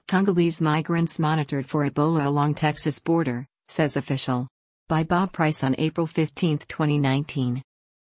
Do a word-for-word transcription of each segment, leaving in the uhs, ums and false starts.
Congolese migrants monitored for Ebola along Texas border, says official. By Bob Price on April fifteenth, twenty nineteen.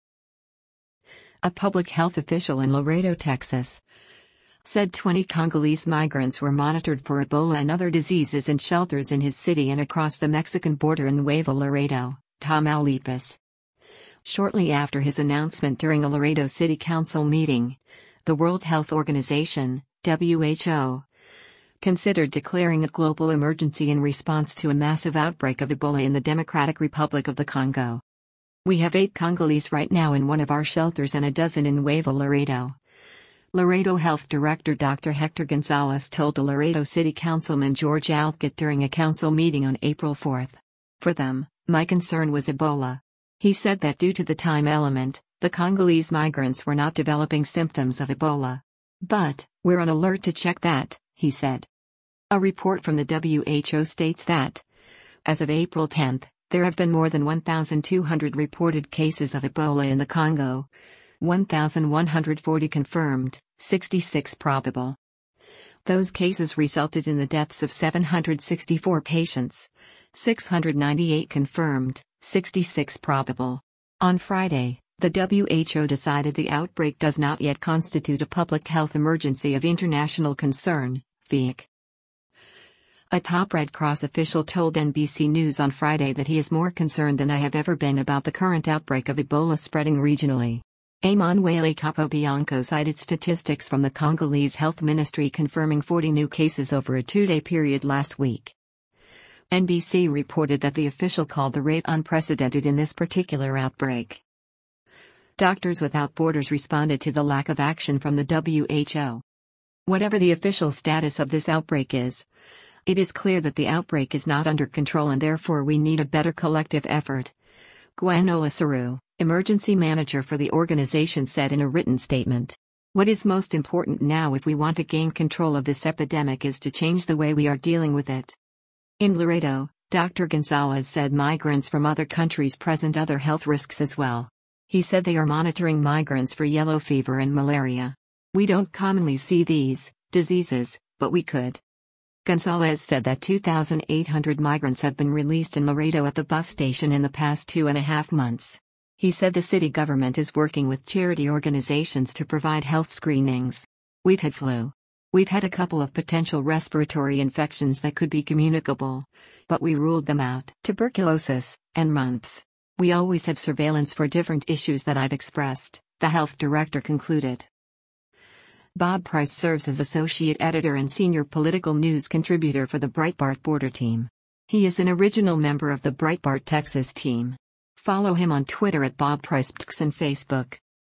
A public health official in Laredo, Texas, said twenty Congolese migrants were monitored for Ebola and other diseases in shelters in his city and across the Mexican border in Nuevo Laredo, Tamaulipas. Shortly after his announcement during a Laredo City Council meeting, the World Health Organization, W H O, considered declaring a global emergency in response to a massive outbreak of Ebola in the Democratic Republic of the Congo. We have eight Congolese right now in one of our shelters and a dozen in Nuevo Laredo. Laredo Health Director Doctor Hector Gonzalez told the Laredo City Councilman George Alcott during a council meeting on April fourth. For them, my concern was Ebola. He said that due to the time element, the Congolese migrants were not developing symptoms of Ebola. But, we're on alert to check that, he said. A report from the W H O states that, as of April tenth, there have been more than one thousand two hundred reported cases of Ebola in the Congo, one thousand one hundred forty confirmed, sixty-six probable. Those cases resulted in the deaths of seven hundred sixty-four patients, six hundred ninety-eight confirmed, sixty-six probable. On Friday, the W H O decided the outbreak does not yet constitute a public health emergency of international concern, F I C. A top Red Cross official told N B C News on Friday that he is more concerned than I have ever been about the current outbreak of Ebola spreading regionally. Emanuele Capobianco cited statistics from the Congolese Health Ministry confirming forty new cases over a two-day period last week. N B C reported that the official called the rate unprecedented in this particular outbreak. Doctors Without Borders responded to the lack of action from the W H O. Whatever the official status of this outbreak is, it is clear that the outbreak is not under control and therefore we need a better collective effort. Gwen Olasaru, emergency manager for the organization, said in a written statement. What is most important now if we want to gain control of this epidemic is to change the way we are dealing with it. In Laredo, Doctor Gonzalez said migrants from other countries present other health risks as well. He said they are monitoring migrants for yellow fever and malaria. We don't commonly see these diseases, but we could. Gonzalez said that two thousand eight hundred migrants have been released in Laredo at the bus station in the past two and a half months. He said the city government is working with charity organizations to provide health screenings. We've had flu. We've had a couple of potential respiratory infections that could be communicable, but we ruled them out. Tuberculosis and mumps. We always have surveillance for different issues that I've expressed, the health director concluded. Bob Price serves as associate editor and senior political news contributor for the Breitbart Border team. He is an original member of the Breitbart Texas team. Follow him on Twitter at Bob Price and Facebook.